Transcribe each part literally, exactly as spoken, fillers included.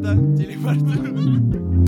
надо телепортировать.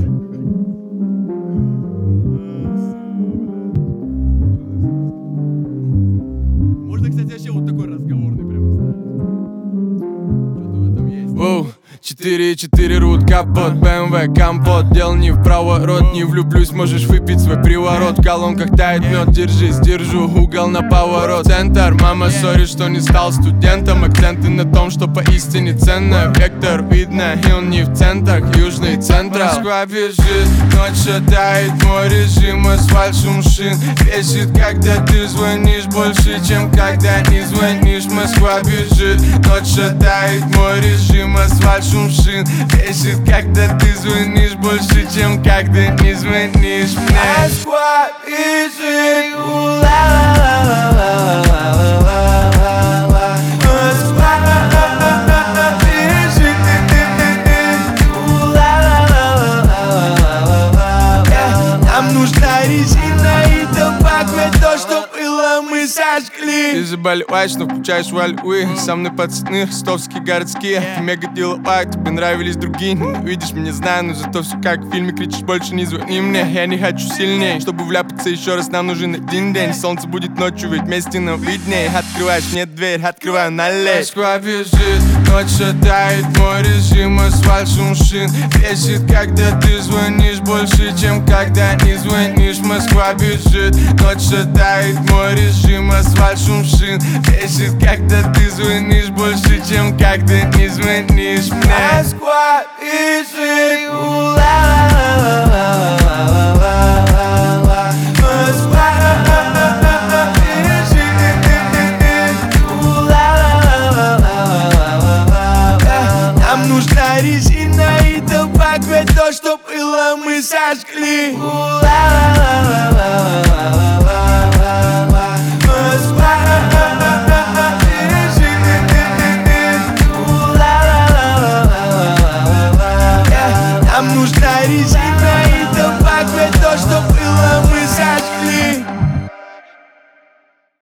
Можно, кстати, вообще вот такой разговорный прям ставить. Что-то в этом есть. Воу, четыре четыре рут, капот, бэ эм вэ, компот. Дел не в проворот, не влюблюсь, можешь выпить свой приворот. В колонках тает мед, держись, держу угол на поворот. Центр, мама, сори, что не стал студентом. Акценты на том, что поистине ценно. Вектор видно, и он не в центрах, южный централ. Москва бежит, ночь шатает, мой режим, асфальт, шум шин. Бесит, когда ты звонишь больше, чем когда не звонишь. Москва бежит, ночь шатает, мой режим, асфальт, шум шин. Бесит, когда ты звонишь больше, чем когда не звонишь мне. Москва бежит, у-ла-ла-ла-ла-ла-ла-ла-ла. Москва бежит, у-ла-ла-ла-ла-ла-ла-ла-ла. Нам нужна резина и табак, ведь то, что было, мы сожгли. Ты заболеваешь, но включаешь вальвы. Со мной пацаны, ростовские городские. Ты мега деловая, тебе нравились другие. Видишь меня, знаю, но зато все как в фильме. Кричишь, больше не звони мне, я не хочу сильнее. Чтобы вляпаться еще раз, нам нужен один день. Солнце будет ночью, ведь вместе нам виднее. Открываешь мне дверь, открываю налей. Москва бежит, ночь шатает, мой режим, асфальт, шум шин. Бесит, когда ты звонишь больше, чем когда не звонишь. Москва бежит, ночь шатает, мой режим, асфальт, шум шин. Бесит, когда ты звонишь больше, чем когда не звонишь мне. Москва бежит, у-ла-ла-ла-ла-ла-ла-ла. Москва бежит, у-ла-ла-ла-ла-ла-ла-ла. Нам нужна резина и табак, ведь то, что было, мы сожгли. У-ла-ла-ла-ла-ла-ла-ла-ла. Москва бежит, у-ла-ла-ла-ла-ла-ла-ла-ла. Нам нужна резина